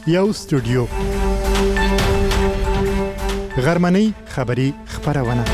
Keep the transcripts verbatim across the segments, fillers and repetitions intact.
یو استودیو غرمنۍ خبری خبرونه.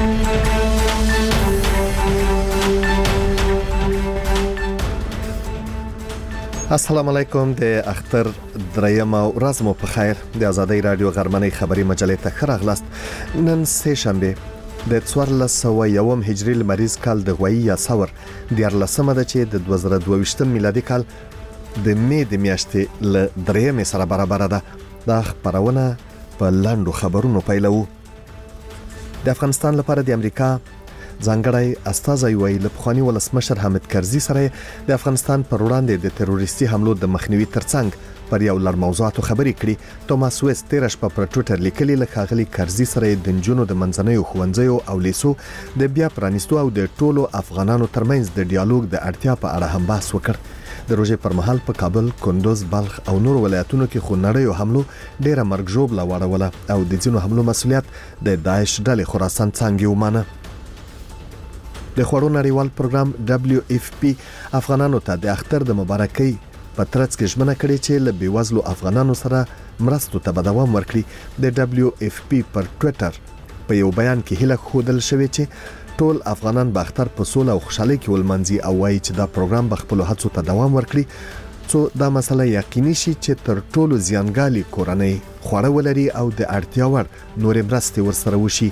السلام علیکم. د اختر دریم ورځ مو په خیر. د آزادۍ رادیو غرمنۍ خبری مجلې ته ښه راغلاست. نن سه شنبه د څوارلس سوه یوم هجري لمریز کال د غوي یا ثور دیارلسمه ده چې د دوه زره دوه ویشتم میلادي کال د می د میاشتې ل درېمې سره برابر ده. دا خبرونه په لاندو خبرونو پیلو. د افغانستان لپاره د امریکا ځانګړی استازی ویل لپخوانی ولسمشر حامد کرزي سره د افغانستان پر وړاندې د تروریستي حملو د مخنیوي ترڅنګ پر یو لړ موضوعاتو خبرې کړي. توماس ویست تیرش په ټوئیټر لیکلي له خاغلی کرزي سره د جنونو د منځنیو ښوونځیو او لیسو د بیا پرانیستو او د ټولو افغانانو ترمنځ د ډیالوګ د اړتیا په اړه هم بحث وکړ. د روزې پر مهال په کابل، کندوز، بلخ او نور ولایتونو کې خونړیو حملو ډیره مرګ ژوبله واړوله او د ځینو حملو مسؤلیت د داعش ډلې خراسان څنګه ومانه. د خوړو نړیوال پروګرام دبليو اف پی افغانانو ته د اختر د مبارکۍ په ترڅ کې ژمنه کړې چې له بیوزلو افغانانو سره مرستو ته به دوام ورکړي. د دبليو اف پی پر ټوئیټر په یو بیان کې هیله ښودل شوې چې ټول افغانان به اختر په سوله او خوشحالۍ کې ولمانځي او وایي چې دا پروګرام به خپل هڅو ته دوام ورکړي څو دا مسله یقیني شي چې تر ټولو زیانګالي کورنۍ خوړه ولري او د اړتیا وړ نورې مرستې ورسره وشي.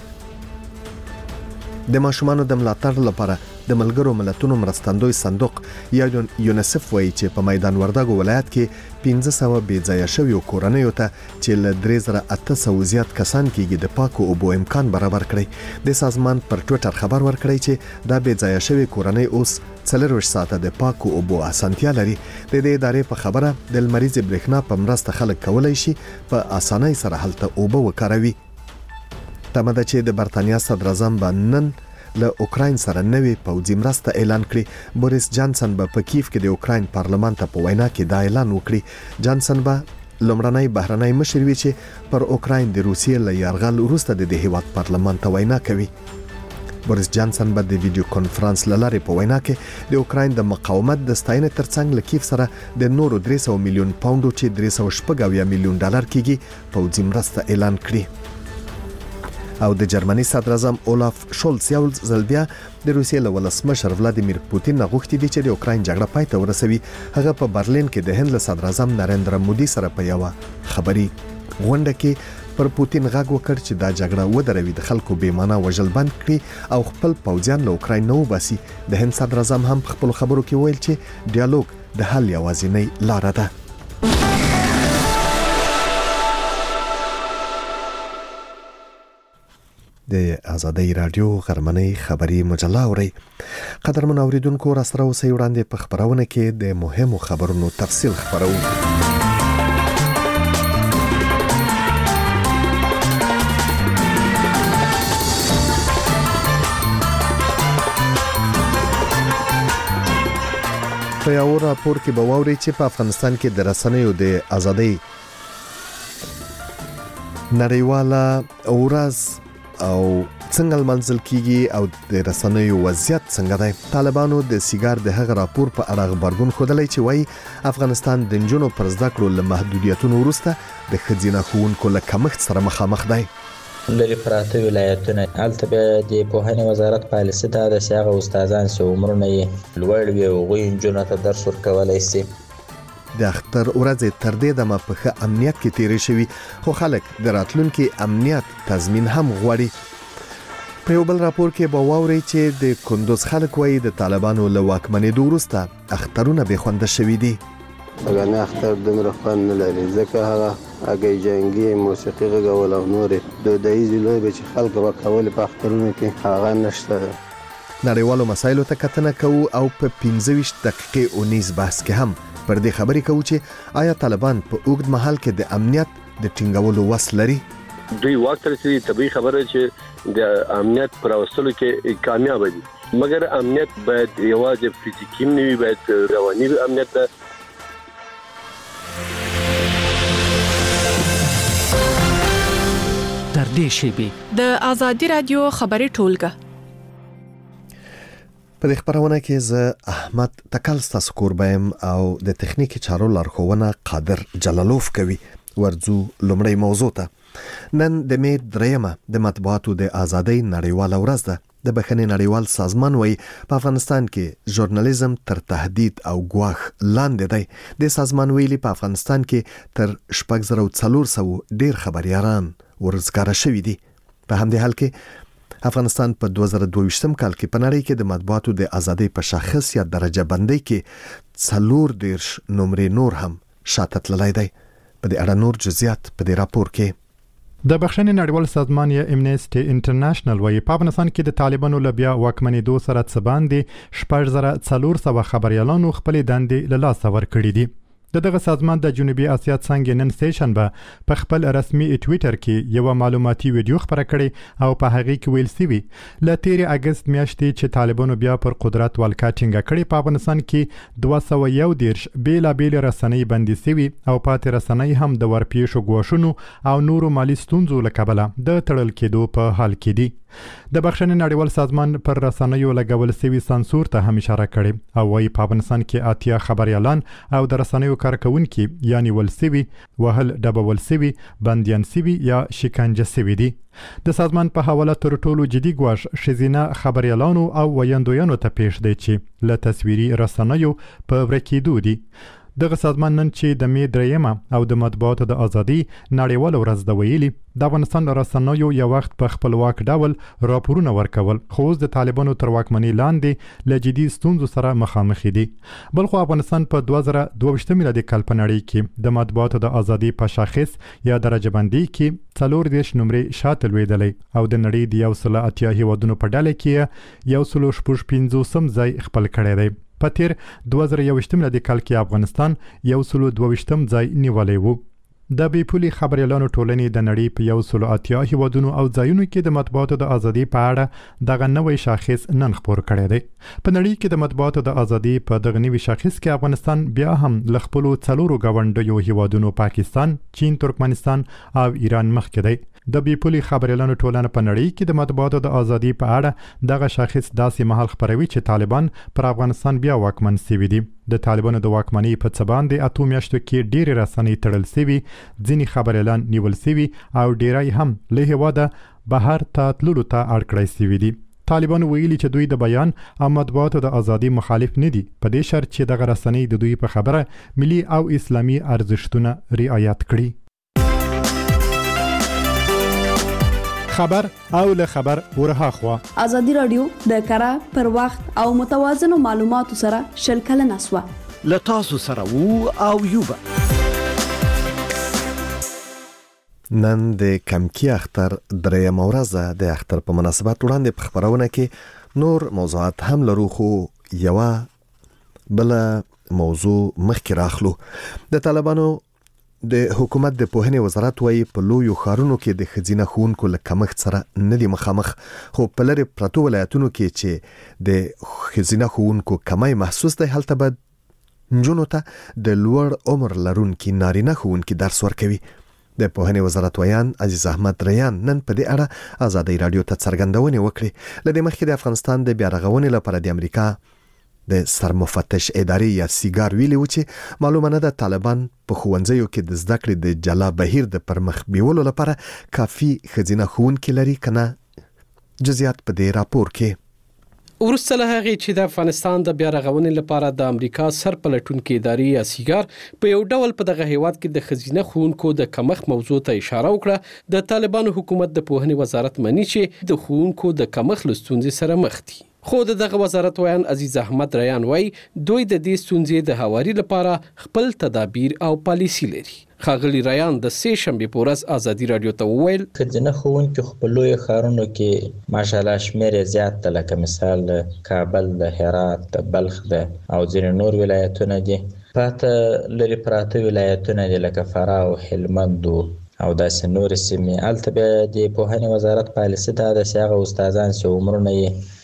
د ماشومانو د ملاتړ لپاره د ملګرو ملتونو مرستندوی صندوق یا یونیسف وایي چې په میدان وردګو ولایت کې پنځه سوه بې ځایه شویو کورنیو ته چې له درې زره اته سوه زیات کسان کېږي د پاکو اوبو امکان برابر کړی. د سازمان پر ټوئیټر خبر ورکړی چې دا بې ځایه شوی کورنۍ اوس څلرویشت ساعته د پاکو اوبو اسانتیا لري. د دې ادارې په خبره د لمریزې برېښنا په مرسته خلک کولی شي په اسانۍ سره هلته اوبه وکاروي. تمه ده چې د برتانیا صدر اعظم به نن له اوکراین سره نوې پوځي مرسته اعلان کړي. بوریس جانسن به په کیف کې د اوکراین پارلمان ته په وینا کې دا اعلان وکړي. جانسن به لومړنی بهرنی مشر وي چې پر اوکراین د روسیې له یرغل وروسته د دې هیواد پارلمان ته وینا کوي. بوریس جانسن به د ویډیو کانفرنس له لارې په وینا کې د اوکراین د مقاومت د ستاینې ترڅنګ له کیف سره د نورو درې سوه میلیون پاونډو چې درې سوه شپږ اویا میلیون ډالر کېږي پوځي مرسته اعلان کړي. او د جرمني صدر اعظم اولاف شولز یو ځل بیا د روسیې له ولسمشر ولادیمیر پوتین نه غوښتي دي چې د اوکراین جګړه پای ته ورسوي. هغه په برلین کې د هند له صدر اعظم نریندرا مودي سره په یو خبري غونډه کې پر پوتین غږ وکړ چې دا جګړه ودروي، د خلکو بې معنا وژل بند کړي او خپل پوځیان له اوکراین نه وباسي. د هند صدر اعظم هم په خپل خبرو کې ویل چې ډیالوګ د حل یوازینۍ لاره ده. د آزادۍ رادیو غرمنۍ خبری مجله اوري. قدرمن اوریدونکو را سره اوسئ. وړاندې په خبرونه کې د مهمو خبرونو تفصیل خبرو. په یو راپور کې به واوري چې په افغانستان کې د رسنیو د آزادۍ نړیواله ورځ او څنګه منځل کیږي او د رسنیو وضعیت څنګه دی. طالبانو د سیګار د هغه راپور په اړه خبرګون خودلای چې وایي افغانستان د جنونو پر زده کړو له محدودیتونو وروسته د ښځینه ښوونکو له کمښت سره مخامخ دی. لري پراته ولایتونه هلته به د پوهنې وزارت پالیسي دا د هغه استادان چې عمرونه یې لوړ وي هغوی نجونو ته درس ورکولی سي. د اختر ورځې تر دې دمه په ښه امنیت کې تیرې شوي، خو خلک د راتلونکي امنیت تضمین هم غواړي. په یو بل راپور کې به واورئ چې د کندوز خلک وایي د طالبانو له واکمنېدو وروسته اخترونه بې خونده شوي دي. غني اختر دومره خوند نه لري ځکه هغه هغې جنګي موسیقي غږول او نورې دودیزې لوبې چې خلک به کولې په اخترونو کې هغه نشته. نړیوالو مسایلو ته کتنه کوو او په پنځه ویشت دقیقې اونیز بحث کې هم پر دې خبرې کوو چې آیا طالبان په اوږد مهال کې د امنیت د ټینګولو وس لري. دوی وخت رسېدي طبیعي خبره چې د امنیت پر راوستلو کې کامیاب دي، مګر امنیت باید یوازې فزیکي نه وي، باید رواني امنیت ده. تر دې شیبې د آزادۍ رادیو خبري ټولګه په دې خبرونه کې زه احمد تکل ستاسو کوربایم او د تخنیکی چارو لارښوونه قادر جلالوف کوي. ورځو لومړی موضوع ته. نن د می دریمه د مطبوعاتو د ازادۍ نړیواله ورځ ده. د بخښنې نړیوال سازمان وایي په افغانستان کې ژورنالیزم تر تهدید او ګواښ لاندې دی. د سازمان ویلي په افغانستان کې تر شپږ زره څلور سوه ډیر خبريالان ورزګاره شوي دي. په همدې حال کې افغانستان په دوه زره دوه ویشتم کال کې په نړۍ کې د مطبوعاتو د ازادۍ په شاخص یا درجه بندۍ کې څلور دیرش نمرې نور هم شاته تللی دی. په دې اړه نور جزئیات په دې راپور کې. د بخښنې نړیوال سازمان یا امنیسټي انټرنیشنل وايي په افغانستان کې د طالبانو له بیا واکمنېدو سره څه باندې شپږ زره څلور سوه خبريالانو خپلې دندې له لاسه ورکړې دي. د دغه سازمان د جنوبي اسیا څنګه نن سټیشنبه په خپل رسمي ټوئیټر کې یو معلوماتي ویډیو خبره کړې او په هغه کې ویل سوي ل تیر اگست میاشتې چې طالبانو بیا پر قدرت ولکا ټینګه کړې په افغانستان کې دوه سوه یو دیرش بیلا بیل رسنۍ بندي سوي او پاتې رسنۍ هم د ورپېښو ګواښونو او نورو مالی ستونزو له کبله د تړل کېدو په حال کې دي. د بخښنې نړیوال سازمان پر رسنیو لګول سوي سانسور ته هم اشاره کړې او وايي په افغانستان کې اتیا خبريالان او د رسنیو کارکونکي یعنی ول سوي وهل ډبول سوي بنديان سوي یا شکنجه سوي دي. د سازمان په حواله تر ټولو جدي ګواښ ښځینه خبريالانو او ویاندویانو ته پیښ دی چې له تصویري رسنیو په ورکېدو دي. دغه سازمان نن چې د می دریمه او د مطبوعاتو د ازادۍ نړیواله ورځ د ویلي د افغانستان رسنیو یو وخت په خپلواک ډول راپورونه ورکول خو اوس د طالبانو تر واکمنۍ لاندې له جدي ستونزو سره مخامخ دي. بلخو افغانستان په دوه زره دوه ویشت میلادي کال په نړۍ کې د مطبوعاتو د ازادۍ په شاخص یا درجه بندۍ کې څلور دیرش نمرې شاته لوېدلی او د نړۍ د یو سل اتیا هیوادونو په ډله کې یو سل شپږ پنځوسم ځای خپل کړی دی. په تیر دوه زره یوویشت میلادي کال کې افغانستان یو سل دوه ویشتم ځای نیولی وو. د بې پولي خبريالانو ټولنې د نړۍ په یو سل اتیا هیوادونو او ځایونو کې د مطبوعاتو د ازادۍ په اړه دغه نوی شاخص نن خپور کړی دی. په نړۍ کې د مطبوعاتو د ازادۍ په دغه نوي شاخص کې افغانستان بیا هم له خپلو څلورو ګاونډیو هیوادونو پاکستان، چین، ترکمنستان او ایران مخکې دی. د بې پولي خبريالانو ټولنه په نړۍ کې د مطبوعاتو د ازادۍ په اړه دغه شاخص داسې مهال خپروي چې طالبان پر افغانستان بیا واکمن سوي دي. د طالبانو د واکمنۍ په څه باندې اتو میاشتو کې ډېرې رسنۍ تړل سوي، ځینې خبريالان نیول سوي او ډېری هم له هېواده بهر ته تللو ته اړ کړی سوي دي. طالبان ویلي چې دوی د بیان او مطبوعاتو د ازادۍ مخالف نه دي په دې شرط چې دغه رسنۍ د دوی په خبره ملي او اسلامي ارزښتونه رعایت کړي. خبر او له خبر ورها خوا ازادي رادیو د کره پر وخت او متوازن معلوماتو سره شل کلنه سوا له تاسو سره وو او یوبا. نن د کمکی اختر درېیمه ورځ د اختر په مناسبت وړاندې په خبرونه کې نور موضوعات هم لرو خو یوه بل موضوع مخکې راخلو. د طالبانو د حکومت د پوهنې وزارت وايي په لویو ښارونو کې د ښځینه ښوونکو له کمښت سره نه دي مخامخ خو په لرې پرتو ولایتونو کې چې د ښځینه ښوونکو کمی محسوس دی هلته به نجونو ته د لوړ عمر لرونکي نارینه ښوونکي درس ورکوي. د پوهنې وزارت ویان عزیز احمد ریان نن په دې اړه ازادۍ رادیو ته څرګندونې وکړې. له دې مخکې د افغانستان د بیا رغونې لپاره د امریکا د سرمفتش ادارې یا سیګار ویلي و چې معلومه نه ده طالبان په ښوونځیو کې د زده کړې د جلا بهیر د پرمخ بیولو لپاره کافي ښځینه ښوونکي لري که نه. جزئیات په دې راپور کې. وروسته له هغې چې د افغانستان د بیا رغونې لپاره د امریکا سرپلټونکې ادارې یا سیګار په یو ډول په دغه هیواد کې د ښځینه ښوونکو د کمښت موضوع ته اشاره وکړه، د طالبانو حکومت د پوهنې وزارت مني چې د ښوونکو د کمښت له ستونزې سره مخ دي. خو د دغه وزارت ویان عزیز احمد ریان وای دوی د دې ستونزې د هواري لپاره خپل تدابیر او پالیسی لري. خاغلی ریان د سې شنبې په ورځ ازادي رادیو ته وویل ښځینه ښوونکي خو په لویو ښارونو کې ماشاءالله شمېر یې زیات دی، لکه مثال کابل د هرات د بلخ د او ځینې نور ولایتونه دي. پاته لرې پراته ولایتونه دي لکه فراه او هلمند او داسې نورې سیمې. هلته بیا د پوهنې وزارت پالیسي دا ده چې هغه استادان چې عمرونه یې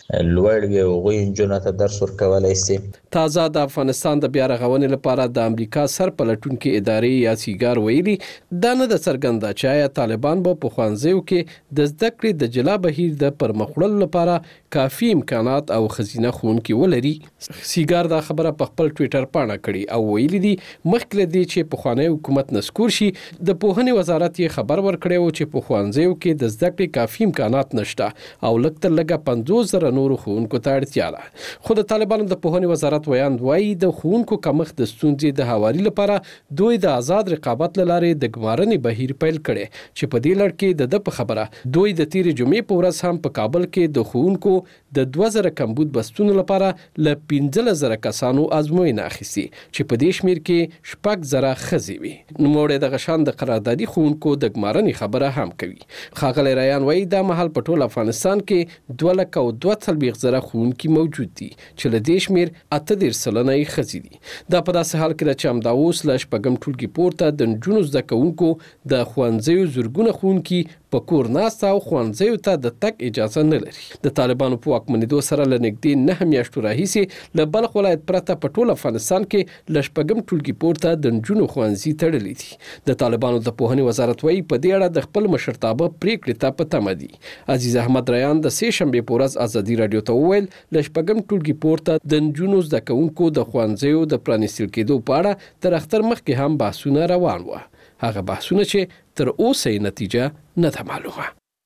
لوړ وي او غوي انجونو ته درس ورکولای شي. تازه د افغانستان د بیا رغونې لپاره د امریکا سرپلټونکو ادارې یا سیګار ویلي دا نه د څرګنده چې آیا طالبان به په ښوونځیو کې د زده کړې د جلا بهیر د پرمخوړلو لپاره کافي امکانات او خزینه ښوونکي ولري. سیګار دا خبره په خپل ټویټر پاڼه کړې او ویلي دي مخکې له دې چې پخوانی حکومت نسکور شي د پوهنې وزارت یې خبر ورکړی و چې په ښوونځیو کې د زده کړې کافي امکانات نشته او لږ تر لږه پنځوس زره نورو ښوونکو ته اړتیا ده. خو د طالبانو د پوهنې وزارت ویاند وایي د ښوونکو کمښت د ستونزې د هواري لپاره دوی د آزاد رقابت لارې د ګمارنې بهیر پیل کړي چې په دې لړ کې د د په خبره دوی د تیرې جمعې په ورځ هم په کابل کې د ښوونکو د دوه زره کمبود بستونو لپاره ل پنځلس زره کسانو ازموینه اخیستي چې په دې شمیر کې شپږ زره ښځې وي. نوموړی د غشان د قراردادي ښوونکو د ګمارنې خبره هم کوي. ښاغلی ریان وایي دا مهال په ټول افغانستان کې دوه لکه او دوه څلوېښت زره ښوونکي موجود دي چې له دې شمیر اته دېرش سلنه یې ښځې دي. دا په داسې حال کې ده چې همدا اوس له شپږم ټولګي پورته د نجونو زده کوونکو د ښوونځیو زرګونه ښوونکي په کور ناسته او ښوونځیو ته د تګ اجازه نه لري. د طالبانو په واکمنېدو سره له نږدې نهه میاشتو راهیسې له بلخ ولایت پرته په ټول افغانستان کې له شپږم ټولګي پورته د نجونو ښوونځي تړلي دي. د طالبانو د پوهنې وزارت وایي په دې اړه د خپل مشرتابه پریکړې ته په تمه دي. عزیز احمد ریان د سې شنبې په ورځ ازادي راډیو ته وویل له شپږم ټولګي پورته د نجونو زده کوونکو د ښوونځیو د پرانیستل کېدو په اړه تر اختر مخکې هم بحثونه روان وو. هغه بحثونه چې تر اوسه نتیجه نه ده معلومه.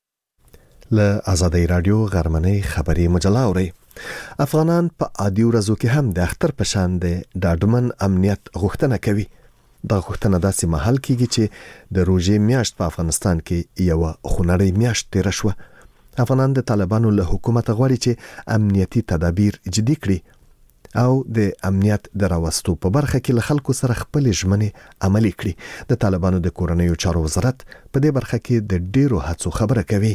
له ازادي رادیو غرمنۍ خبري مجله اوري. افغانان په عادي ورځو کې هم د اختر په شان د ډاډمن امنیت غوښتنه کوي. دا غوښتنه داسې مهال کېږي چې د روژې میاشت په افغانستان کې یو خونړۍ میاشت تیر شوه. افغانان د طالبانو له حکومت غواړي چې امنیتي تدابیر جدي کړي او د امنیت د راوستو په برخه کې له خلکو سره خپل ژمنې عملي کړي. د طالبانو د کورنیو چارو وزارت په دې برخه کې د ډیرو هڅو خبره کوي.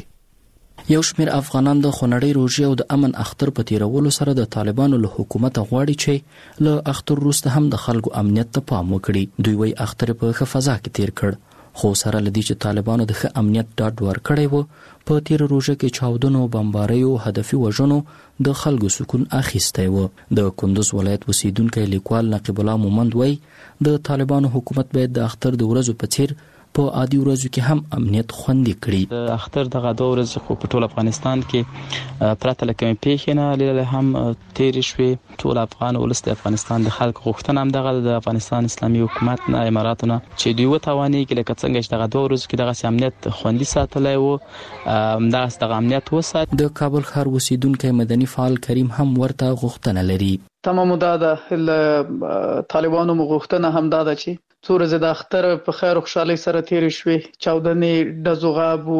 یو شمېر افغانان د خونړۍ روژې او د امن اختر په تیرولو سره د طالبانو له حکومت غواړي چې له اختر وروسته هم د خلکو امنیت ته پام وکړي. دوی وايي اختر په ښه فضا کې تیر کړ، خو سره لدی چې طالبانو د ښه امنیت ډاډ ورکړی و، په تیر روژه کې چاودنو، بمباریو، هدفي وژنو د خلکو سکون اخیستی و. د کندوز ولایت اوسیدونکی لیکوال نقیب الله مومند وایي د طالبانو حکومت باید د اختر د ورځو په څیر په عادي ورځو کې هم امنیت خوندي کړي. د اختر دغه دوه ورځې خو په ټول افغانستان کې پرته له کومې پیښې نه لیدل هم تیرې شوې. ټول افغان ولس د افغانستان د خلکو غوښتنه هم دغه د افغانستان اسلامي حکومت نه، اماراتو نه، چې دوی وتوانېږي لکه څنګه چې دغه دوه ورځو کې دغسې امنیت خوندي ساتلی و، همدغسې دغه امنیت وسات. د کابل ښار اوسیدونکی مدني فعال کریم هم ورته غوښتنه لري. تمام دا ده له طالبانو مو غوښتنه هم دا ده چې څو ورځې د اختر په خیر او خوشحالۍ سره تېرې شوې. چاودنې، ډزو غابو،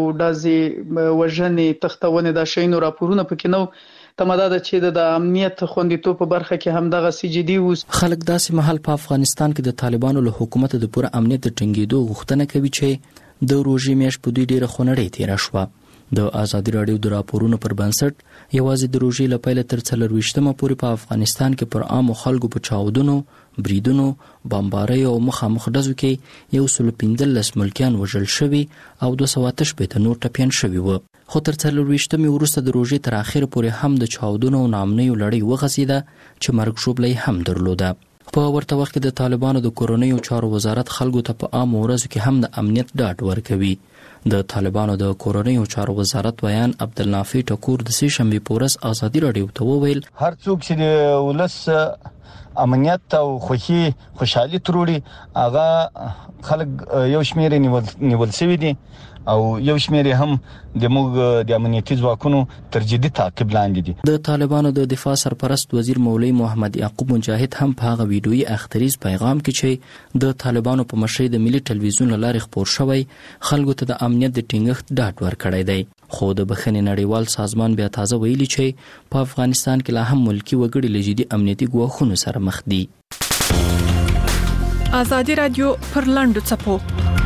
ډزې، وژنې، تښتونې، دا شیانو راپورونه پکې نه و. تمه دا ده چې د امنیت خوندیتوب په برخه کې هم دغسې جدي اوس. خلک داسې مهال په افغانستان کې د طالبانو له حکومت د پوره امنیت د ټینګېدو غوښتنه کوي چې د روژې میاشت په دوی ډېره خونړۍ تېره شوه. د ازادي راډیو د راپورونو پر بنسټ یوازې د روژې له پیله تر څلرویشتمه پورې په افغانستان کې پر عامو خلکو په چاودنو، بریدونو، بمباریو او مخامخ ډزو کې یو سل پنځلس ملکیان وژل شوي او دوه سوه اته شپېته نور ټپیان شوي وو. خو تر څلرویشتمې وروسته د روژې تر اخره پورې هم د چاودنو او ناامنیو لړۍ وغځېده چې مرګ ژوبله هم درلوده. په ورته وخت کې د طالبانو د کورنیو چارو وزارت خلکو ته په عامو ورځو کې هم د امنیت ډاډ ورکوي. د طالبانو د کورنیو چارو وزارت ویان عبدالنافع ټکور د سې شنبې په ورځ ازادي راډیو ته وویل هر څوک چې د ولس امنیت او خوښي خوشحالي تروړي هغه خلک یو شمېر نیول نیول شوي دي او یو شمېر هم د موږ د امنیتي ځواکونو تر جدي تعقیب لاندې دي. د طالبانو د دفاع سرپرست وزیر مولوي محمد یعقوب مجاهد هم په هغه ویډیويي اختریز پیغام کې چې د طالبانو په مشرۍ د ملي ټلویزیون له لارې خپور شوی خلکو ته د امنیت د ټینګښت ډاډ ورکړی دی. خو د بخښنې نړیوال سازمان بیا تازه ویلي چې په افغانستان کې لا هم ملکی وګړي له جدي امنیتي ګواښونو سره مخ دي. ازادي راډیو پر لاندو څپو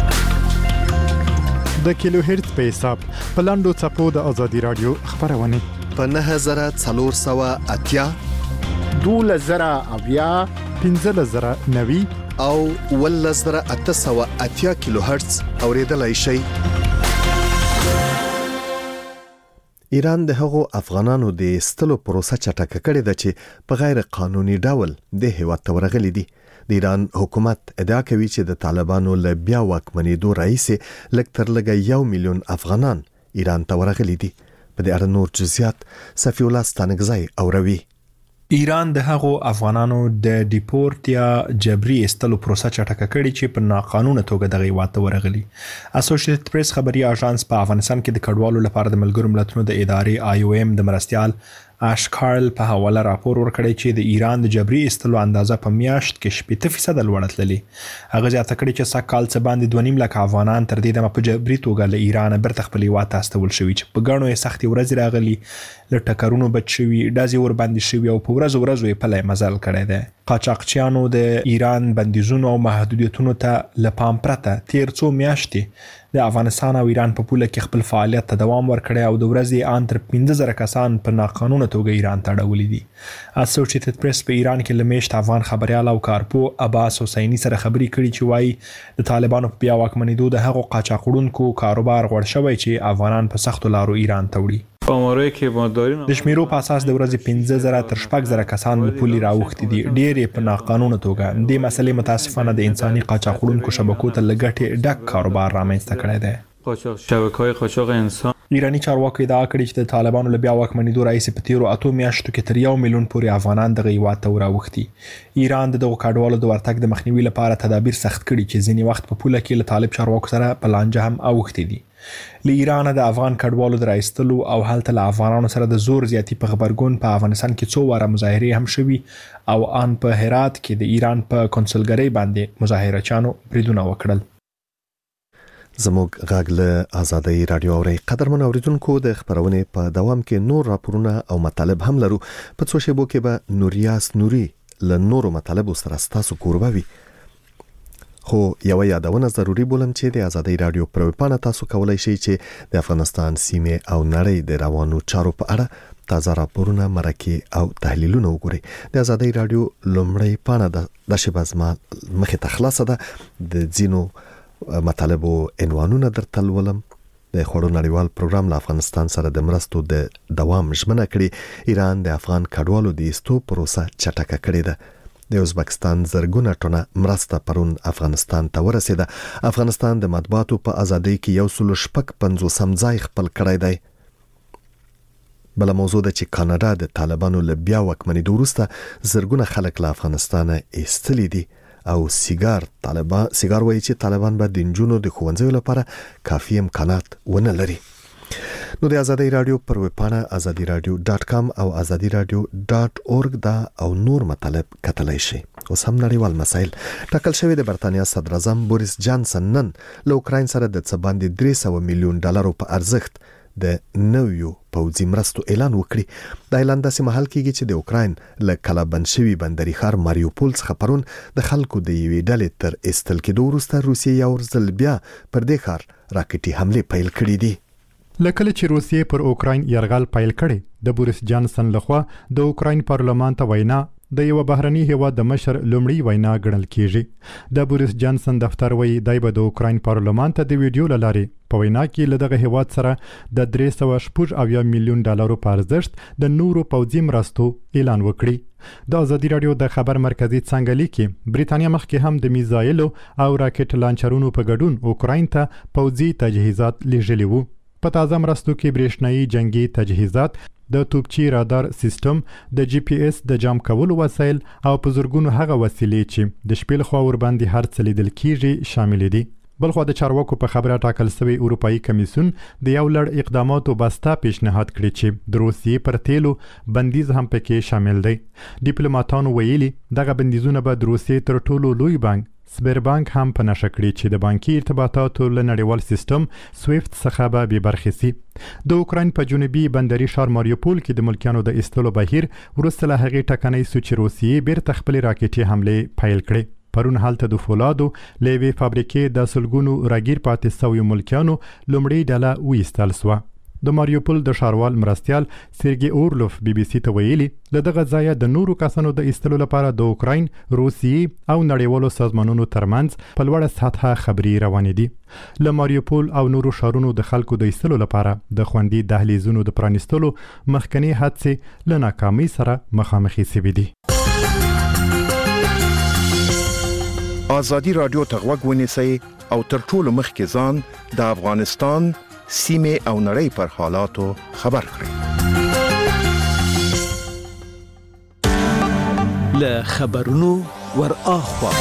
د کیلو هرتز په حساب په لاندو څپو د ازادي راډیو خبرونه په نهه زره څلور سوه اتیا، دولس زره اویا، پنځلس زره نوي او ولس زره اته سوه اتیا کیلو هرتز اوریدلای شئ. ایران د هغو افغانانو د استلو پروسه چټکه کړې ده چې په غیر قانوني ډول د هیواد ته ورغلي دي. د ایران حکومت ادعا کوي چې د طالبانو له بیا واکمنېدو راهیسې لږ تر لږه یو میلیون افغانان ایران ته ورغلي دي. په دې اړه نور جزئیات صفی الله ستانکزی اوروي. ایران د هغو افغانانو د ډیپورت یا جبري استلو پروسه چټکه کړې چې په ناقانونه توګه دغه هیواد ته ورغلي. اسوسییټډ پریس خبري اژانس په افغانستان کې د کډوالو لپاره د ملګرو ملتونو د ادارې آی او ایم د مرستيال آش کارل په حواله راپور ورکړی چې د ایران د جبري استلو اندازه په میاشت کې شپږ فیصد لوړه تللې. هغه زیاته کړې چې سږ کال څه باندې دوه نیم لک افغانان تر دې دمه په جبري توګه له ایران بیرته خپل هیواد ته استول شوي چې په ګڼو یې سختې ورځې راغلي، له ټکرونو بچ شوي، ډزې ورباندې شوي او په ورځو ورځو یې پلی مزل کړی دی. قاچاقچیانو د ایران بندیزونو او محدودیتونو ته له پام پرته تیر څو میاشتې د افغانستان او ایران په پوله کې خپل فعالیت ته دوام ورکړی او د ورځې ان تر پنځه زره کسان په ناقانونه توګه ایران ته اړولي دي. اسوسییټډ پریس په ایران کې له میشت افغان خبريال او کارپو عباس حسیني سره خبري کړي چې وایي د طالبانو په بیا واکمنېدو د هغو قاچاقړونکو کاروبار غوړ شوی چې افغانان په سختو لارو ایران ته وړي. د شمیرو په اساس د ورځې پنځه زره تر شپږ زره کسان له پولي راوښتي دي، ډېر په ناقانونه توګه. د مسلې متاسفانه د انساني قاچاقړونکو شبکو ته لګټې ډک کاروبار رامنځته کړی دی. شبکه‌های قاچاق انسان. ایرانی چارواکو ادعا کړې چې د طالبانو له بیا واکمنېدو راهیسې په تیرو اتو میاشتو کې تر یو میلیون پورې افغانان دغه هیواد ته وراوښتي. ایران د دغو کډوالو د ورتګ د مخنیوي لپاره تدابیر سخت کړي چې ځینې وخت په پوله کې له طالب چارواکو سره په لانجه هم اوښتي دي. له ایران د افغان کډوالو د راایستلو او هلته له افغانانو سره د زور زیاتی په خبرګون په افغانستان کې څو واره مظاهرې هم شوي او ان په هرات کې د ایران په کنسولګرۍ باندې مظاهرچیانو بریدونه وکړل. زموږ غږ له آزادۍ رادیو اوري. قدرمن اوریدونکو، د خبرونې په دوام کې نور راپورونه او مطالب هم لرو. په څو شیبو کې به نوریاس نوري له نورو مطالبو سره ستاسو کوربه وي. خو یو یادونه ضروری بولم چې د آزادۍ رادیو پروپانا تاسو کولای شئ چې د افغانستان سیمه او نړۍ د روانو چارو په اړه تازه راپورونه، مرکې او تحلیلونه وګورئ. د آزادۍ رادیو لومړی پاڼه د شبازما مخې ته خلاصه ده. د ځینو مطالبو عنوانونه درته لولم. د خړو نړیوال پروګرام له افغانستان سره د مرستو د دوام ژمنه کړې. ایران د افغان کډوالو د ایستو پروسه چټکه کړې ده. د ازبکستان زرګونه ټنه مرسته پرون افغانستان ته ورسېده. افغانستان د مطبوعاتو په ازادۍ کې یو سل شپږ پنځوسم ځای خپل کړی دی. بل موضوع ده چې کاناډا د طالبانو له بیا واکمنېدو وروسته زرګونه خلک له افغانستانه ایستلي دي او سیګار طالبان سیګار وایي چې طالبان به د نجونو د ښوونځیو لپاره کافي امکانات ونه لري. نو د آزادۍ رادیو پر ویبپاڼه ازادي رادیو ډاټ کام او ازادي رادیو ډاټ اورګ دا او نور مطالب کتلای شي. اوس هم نړیوال مسایل. ټاکل شوی د برتانیا صدر اعظم بوریس جانسن نن له اوکراین سره د څه باندې درې سوه میلیون ډالرو په ارزښت د نویو پوځي مرستو اعلان وکړي. دا اعلان داسې مهال کېږي چې د اوکراین له کلابند شوي بندري ښار ماریوپول څخه پرون د خلکو د یوې ډلې تر ایستل کېدو وروسته روسیې یو ځل بیا پر دې ښار راکټي حملې پیل کړي دي. لکه چې روسیې پر اوکراین یرغل پیل کړي، د بوریس جانسن لخوا د اوکراین پارلمان ته وینا د یو بهرني هیواد د مشر لومړی وینا ګڼل کیږي. د بوریس جانسن دفتر وایي دای به د اوکراین پارلمان ته د ویډیو له لارې په وینا کې له دغه هیواد سره د درې سوه شپږ اویا میلیون ډالرو په ارزښت د نورو پوځي مرستو اعلان وکړي. د آزادي رادیو د خبر مرکزي څنګه لیکي بریتانیا مخکې هم د میزایلو او راکټ لانچرونو په ګډون اوکراین ته پوځي تجهیزات لیږلي وو. په تازه مرستو کې برېښنايي جنگي تجهیزات، د توپچي رادار سیستم، د جی پی اس د جام کولو وسایل او په زرګونو هغه وسیلې چې د شپې لخوا ورباندې هر څه لیدل کیږي شامل دي. بلخوا د چارواکو په خبره ټاکل شوی اروپایي کمیسیون د یو لړ اقداماتو بسته پیشنهاد کړی چې د روسیې پر تیلو بندیز هم پکې شامل دی. ډیپلوماټانو ویلي دغه بندیزونه به د روسیې تر ټولو لوی بانک سبربانک هم په نشه کړي چې د بانکي ارتباطاتو له نړیوال سیستم سویفت څخه به بې برخې سي. د اوکراین په جنوبي بندري ښار ماریوپول کې د ملکیانو د ایستلو بهیر وروسته له هغې ټکنۍ سو چې روسیې بیرته خپلې راکټي حملې پیل کړې. پرون هلته د فولادو له یوې فابریکې د سلګونو راګیر پاتې سویو ملکیانو لومړۍ ډله وایستل سوه. د ماریوپول د ښاروال مرستيال سرګي اورلوف بي بي سي ته ویلي لدغه ځای د نورو کسانو د ایستلو لپاره د اوکراین، روسیې او نړیوالو سازمانونو ترمنځ په لوړه سطحه خبري روانې دي. له ماریوپول او نورو ښارونو د خلکو د ایستلو لپاره د خوندي دهلیزونو د پرانیستلو مخکنی هڅې له ناکامۍ سره مخامخې شوې دي. آزادی رادیو ته غوږ ونیسئ او تر ټولو مخکې ځان د افغانستان سیمې او نړۍ پر حالاتو خبر کړئ. له خبرونو ور اخوا.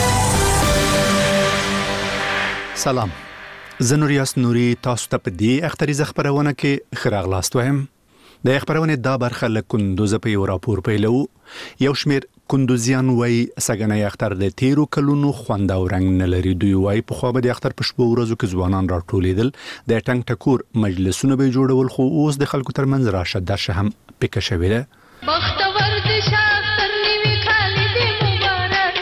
سلام، زه نوریاس نوري تاسو ته په دې اختري خبرونه کې خراغلاست وایم. د خبرونه دا برخه له کندوز په یو راپور پیلو. یو شمیر کندوزیان وای سګنې اختر د تیرو کلونو خوند او رنگ نه لري. دوی وای په خو به د اختر په شپو ورځو کې ځوانان راټولیدل، د ټنګ ټکور مجلسونه به جوړول، خو اوس د خلکو ترمنځ راشه درشه هم پکې شوی ده. بختور د شاستر نیوی خالد مبارک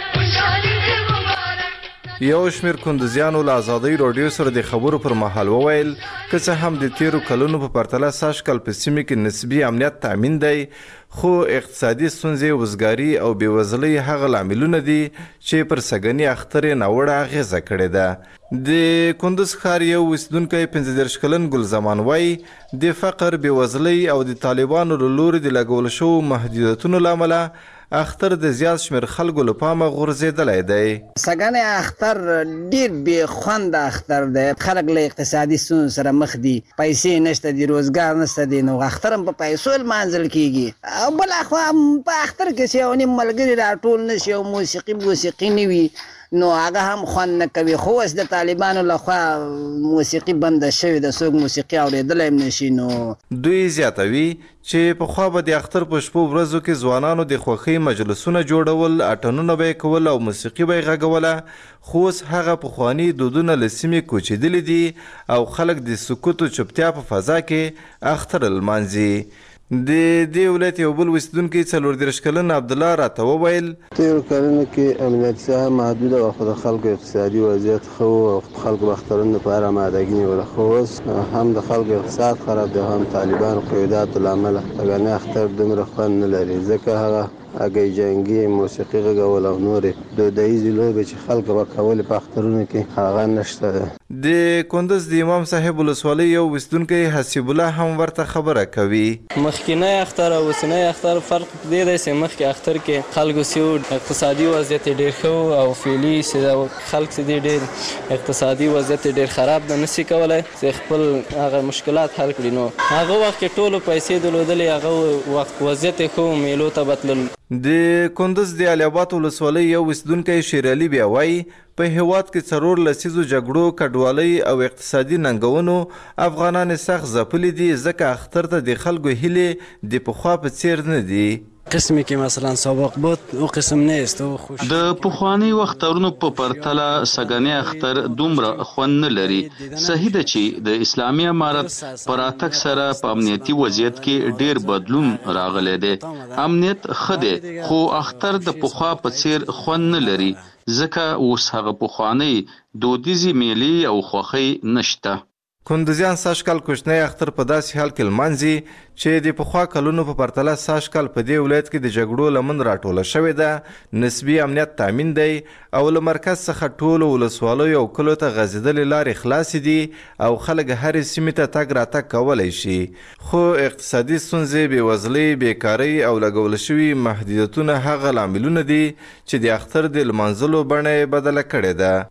یو شمیر کندوزیانو له آزادۍ رادیو سره د خبرو پر مهال وویل که څه هم د تیرو کلونو په پرتله سږ کال په سیمه کې نسبي امنیت تامین دی، خو اقتصادي ستونزې، وزګاري او بېوزلۍ هغه لاملونه دي چې پر سګني اختر یې ناوړه اغېزه کړې ده. د کندوز ښار یو اوسېدونکی پنځه دېرش کلن ګلزمان وایي د فقر، بېوزلۍ او د طالبانو له لوري د لګول شوو محدودیتونو له امله اختر د زیات شمیر خلکو له پامه غورځېدلی دی. سګنی اختر ډېر بې خونده اختر دی. خلک له اقتصادي ستونزو سره مخ دي، پیسې نشته دي، روزګار نشته دي، نو اختر هم په پیسو لمانځل کېږي. او بلاخوا په اختر کې چې یو نیم ملګري راټول نه شي او موسیقي موسیقي نه وي نو هغه هم خوند نه کوي. خو اوس د طالبانو لخوا موسیقي بنده شوې ده، څوک موسیقي اورېدلی هم نشي. نو دوی زیاتوي چې پخوا به د اختر په شپو ورځو کې ځوانانو د خوښۍ مجلسونه جوړول، اټنونه به یې کول او موسیقي به یې غږوله، خو اوس هغه پخواني دودونه له سیمې کوچېدلي دي او خلک د سکوت او چوپتیا په فضا کې اختر لمانځي. د دې ولایت یو بل اوسېدونکی څلور دېرش کلن عبدالله راته وویل تیرو کلونو کې امنیتي ساحه محدوده وه، خو د خلکو اقتصادي وضعیت ښه و او خلکو به اخترونو لپاره آمادګي نیوله. خو اوس هم د خلکو اقتصاد خراب دی، هم طالبانو قیوداتو له امله سګنی اختر دومره خوند نه لري، ځکه هغه هګۍ جنګي، موسیقي غږول او نورې دودیزې لوبې چې خلکو به کولې په اخترونو کې هغه نشته ده. د کندوز د امام صاحب ولسوالۍ یو اوسېدونکی حسیب الله هم ورته خبره کوي. مخکینی اختر او اوسنی اختر فرق په دې دی چې مخکې اختر کې خلکو سیو اقتصادي وضعیت ډېر ښه او فعلي خلک چې دی ډېر اقتصادي وضعیت ډېر خراب ده، نشي کولی چې خپل هغه مشکلات حل کړي. نو هغه وخت کې ټولو پیسې درلودلې، هغه وخت وضعیت یې ښه و، میلو ته به تلل. د کندوز د علي آباد ولسوالۍ یو اوسېدونکی شیر علي بیا وایي په هېواد کې څلور لسیزو جګړو، کډوالۍ او اقتصادي ننګونو افغانان سخت ځپلي دي، ځکه اختر ته د خلکو هیلې د پخوا په څیر نه دي. قسمی که مثلا سابق بود او قسم نیست او خوش د پخوانی وختونو په پرتله سګنی اختر دومره خوند نه لري. صحیح ده چې د اسلامي امارت پر اتک سره په امنیتي وضعیت کې ډیر بدلون راغلی دی. امنیت ښه دی، خو اختر د پخوا په څیر خوند نه لري، ځکه اوس هغه پخوانی دودیزې میلې او خوښۍ نشته. کندوزیان سږ کال کوچنی اختر په داسې حال کې لمانځي چې د پخوا کلونو په پرتله سږ کال په دې ولایت کې د جګړو لمن راټوله شوې ده، نسبي امنیت تامین دی او له مرکز څخه ټولو ولسوالیو او کلو ته غځېدلې لارې خلاصې دي او خلک هرې سیمې ته تګ راتګ کولی شي. خو اقتصادي ستونزې، بېوزلۍ، بېکارۍ او لګول شوي محدودیتونه هغه لاملونه دي چې د اختر د لمانځلو بڼه یې بدله کړې ده.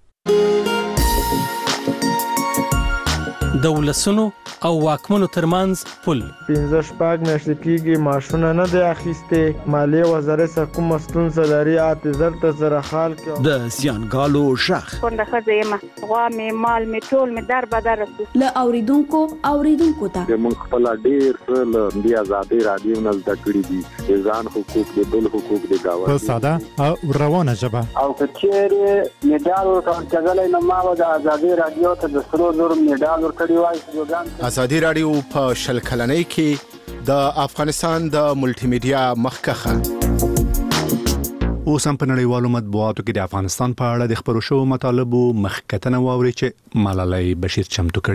د ولسونو او واکمنو ترمنځ پل پنځه شپږ میاشتې کېږي معاشونه نه دی اخیستې، مالیې وزارت څخه کومه ستونزه لري، اته زر ته زره خال د زیانګالو غږ کونډه ښځه یم، غوا مې مال مې ټول مې در بدر رسو. له اوریدونکو اوریدونکو ته موږ خپل ډېر څه له دې ازادۍ رادیو نه زده کړي دي، د ځان حقوق، د بل حقوق، د ګاونډي په ساده او روانه ژبه. او که چېرې مډال ورکول کېدلی نو ما به د ازادۍ رادیو ته د سرو زرو مډال ورکړی وای. ازادي رادیو په شل کلنۍ کې د افغانستان د ملټي میډیا مخکخه. اوس هم په نړیوالو مطبوعاتو کې د افغانستان په اړه د خبرو شوو مطالبو مخکتنه واوري چې ملالۍ بشیر چمتو کړي.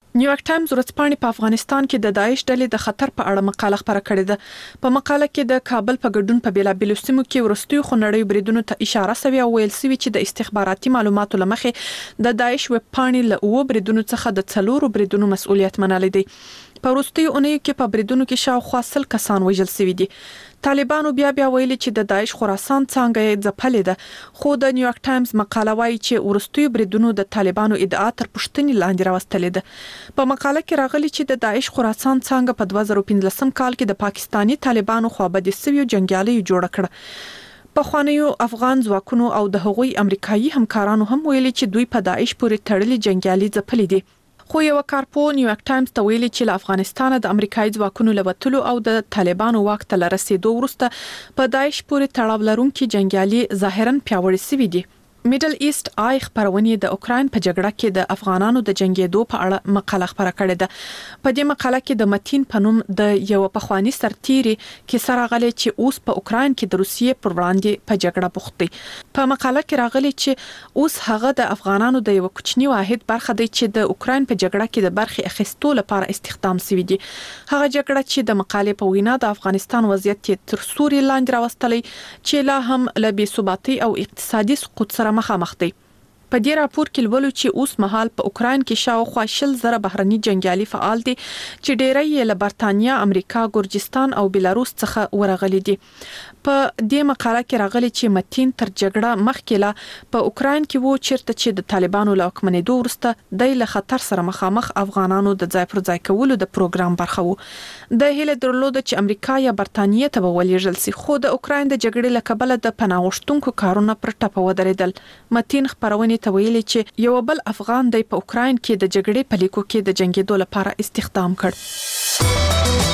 نیویارک ټایمز ورځپاڼې په افغانستان کې د داعش ډلې د خطر په اړه مقاله خپره کړې ده. په مقاله کې د کابل په ګډون په بیلابېلو سیمو کې ورستیو خونړیو بریدونو ته اشاره شوې او ویل شوی چې د استخباراتي معلوماتو لمخې د داعش ویب پاڼې له اوو بریدونو څخه د څلورو بریدونو مسؤلیت منلی دی. په وروستیو اونیو کې په بریدونو کې شاوخوا سل کسان وژل شوي دي. طالبانو بیا بیا ویلي چې د داعش خراسان څانګه یې ځپلې ده، خو د نیویارک ټایمز مقاله وايي چې وروستیو بریدونو د طالبانو ادعا تر پوښتنې لاندې راوستلې ده. په مقاله کې راغلي چې د داعش خراسان څانګه په دوه زره پنځلسم کال کې د پاکستاني طالبانو خوابدي سویو جنگیالیو جوړ کړه. په خوانیو افغان ځواکونو او د هغوی امریکایي همکارانو هم ویلي چې دوی په داعش پورې تړلي جنگیالي ځپلي دي. خو یو کارپو نیویارک ټایمز ته ویلي چې له افغانستانه د امریکایي ځواکونو لوتلو او د طالبانو واک ته لرسېدو وروسته په داعش پورې تړاو لرونکي جنگیالي ظاهرا پیاوړي شوي دي. میډل ایست آی خبرونه د اوکراین په جګړه کې د افغانانو د جنگیدو په اړه مقاله خبره کړې ده. په دې مقاله کې د متین پنوم د یو پخوانی سرتیري کې سره غلي چې اوس په اوکراین کې د روسیې پر وړاندې په جګړه بوخت دی. په مقاله کې راغلي چې اوس هغه د افغانانو د یو کوچنی واحد برخه دی چې د اوکراین په جګړه کې د برخې اخیستو لپاره استخدام شوی دی. هغه جګړه چې د مقالې په وینا د افغانستان وضعیت تر سوري لاندې راوستلی چې لا هم له بې ثباتۍ او اقتصادي سقوط سره مخامخ دی. په دې راپور کې لولو چې اوس مهال په اوکراین کې شاوخوا شل زره بهرني جنگیالي فعال دي چې ډیری یې له برتانیا، امریکا، ګورجستان او بلاروس څخه ورغلي دي. په دې مقاله کې راغلي چې متین تر جګړه مخکې لا په اوکراین کې وو چیرته چې د طالبانو له حکومتیدو وروسته د له خطر سره مخامخ افغانانو د ځای پر ځای کولو د پروګرام برخه وو. د هیله درلوده چې امریکا یا برتانیا ته ولېږل شي، خو د اوکراین د جګړې له کبله د پناه غوښتونکو کارونه پر ټپه ودرېدل. متین خبرونه ته ویلي چې یو بل افغان دی په اوکراین کې د جګړې په لیکو کې د جنگیدو لپاره استخدام کړ.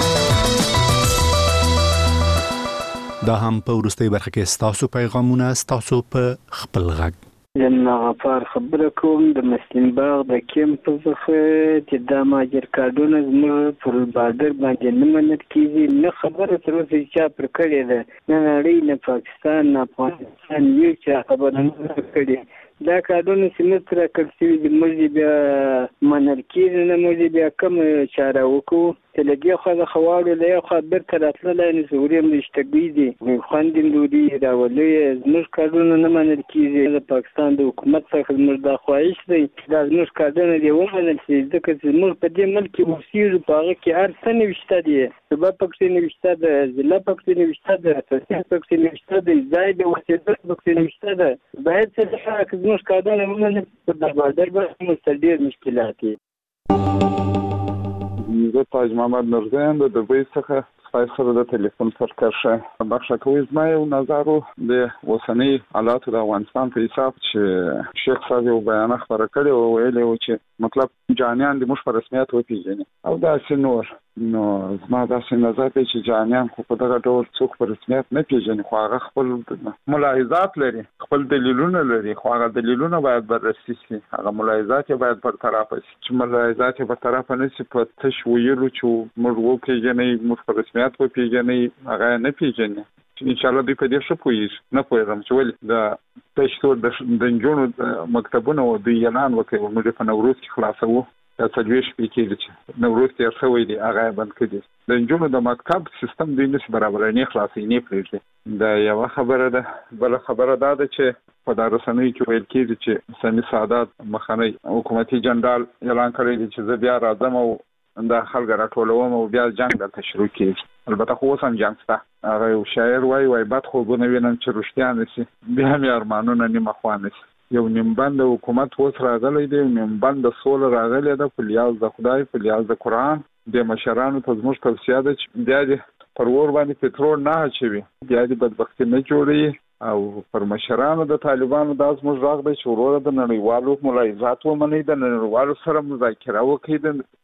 دا هم په وروستۍ برخه کې ستاسو پیغامونه ستاسو په خپل غږ. جنه غفار خبره کوم د مسلم باغ د کیمپ څخه چې د ماجر کارډونه زموږ پر بادر باندې نه منل کیږي. نه خبره تر اوسه چې پر کړی ده، نه نړۍ، نه پاکستان، نه افغانستان یو چې خبره نه کړی. دا کارونه چې موږ را کړی دي موږ بیا منل کیږي، نه موږ بیا کوم چاره وکړو چې لګي خو د خواړو له خو برته راتللی نه زوري مشتګي دي خوندین دودي راولي زموږ کارونه نه منل کیږي. د پاکستان د حکومت څخه موږ د خواهش دی دا زموږ کارونه دی ومنل شي، ځکه چې موږ په دې ملک کې اوسېږو، په هغه کې هر څه نوشته دي، صوبه پکې نوشته ده، ضلع پکې نوشته ده، تحصیل پکې نوشته ده، ځای د اوسېدو پکې نوشته ده. باید څه ډول زموږ کارونه ومنل په دربار باندې موږ ډېر مشکلات دي. زه تاج محمد نورزین د دوبۍ څخه سپای سره د ټلیفون پر کرشه بخښه کوي. زما یو نظر د اوسنۍ حالاتو د افغانستان په حساب چې شیخ صاحب یو بیان خبره کړې او ویلي و چې مطلب جانیان د موږ په رسمیت وپېژني او داسې نور. نو زما داسې نظر دی چې جانیان خو په دغه ډول څوک په رسمیت نه پېژني، خو هغه خپل ملاحظات لري، خپل دلیلونه لري، خو هغه دلیلونه باید بررسي شي، هغه ملاحظات یې باید برطرفه شي. چې ملاحظات یې برطرفه نه شي په تش ویلو چې موږ وپېژنئ، موږ په رسمیت وپېژنئ، هغه یې نه پېژني. انشاءالله دوی په دې ښه پوهېږي. نه پوهېږم چې ولې د تشتور د نجونو مکتبونه دوی اعلان وکړي موږ په نوروز کې خلاصوو. دا څلوېښت شپې کېږي چې نوروز تېر شوی دی، هغه یې بند کړي. د نجونو د مکتب سیستم دوی نشي برابرولی، نه خلاصوي، نه پرېږدي. دا یوه خبره ده. بله خبره دا ده چې په دا رسنیو کې ویل کېږي چې سامي سعادت مخنی حکومتي جنرال اعلان کړی دی چې زه بیا راځم او دا خلک راټولوم او بیا جنګ دلته شروع کېږي. البته خو اوس هم جنګ شته. هغه یو شاعر وایي وایي بد خوبونه وینم چې رښتیا نه شي، بیا مې ارمانونه نیمه خوا نه شي. یو نیمبند حکومت اوس راغلی دی، نیمبند سوله راغلی ده په لیاز د خدای، په لیاز د قرآن. د مشرانو ته زموږ توصیه ده چې بیا دې پر اور باندې پټرول نه اچوي، بیا دې بدبختي نه جوړوي. او پر مشرانو د طالبانو دا زموږ غږ دی چې وروره د نړیوالو ملاحظات ومنئ، د نړیوالو سره مذاکره وکړئ، د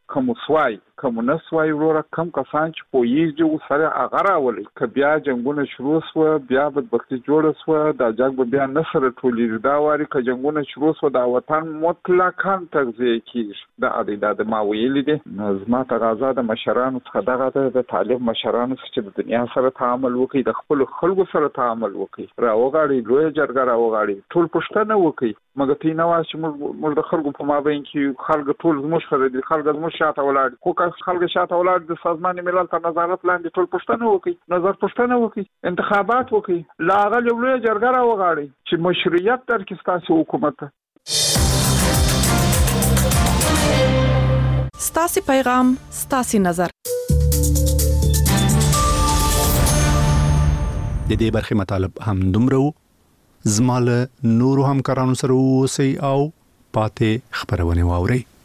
کوم سوای کوم نسوای وروره کم کسان چې پویږي سره هغه راولي ک بیا جنگونه شروع سو بیا بدبختی جوړ سو د جګ بیا نصر ټولې دا واري ک جنگونه شروع سو د وطن مطلقاً تغذیه کیږي د عدد ما ویل دي نظم تغاضا د مشرانو څخه دغه د طالب مشرانو چې د دنیا سره تعامل وکړي د خپل خلکو سره تعامل وکړي راوغاړي لوی جرګه راوغاړي ټول پښتنه وکړي مګر تی نو چې موږ د خلکو په مابین کې خلک ټول زموږ سره دي خلک زموږ شاته ولاړ خو خلک شاته ولاړ د سازمان ملل تر نظارت لاندې ټول پښتنه وکړي نظر پښتنه وکړي انتخابات وکړي لا هغه لوی جرګه راوغاړي چې مشروعیت درکې ستاسو حکومت ستاسو پیغام ستاسو نظر د دې برخه مطالب هم دومره زماله نورو همکارانو سره اوسئ او پاتې خبرونه واورئ.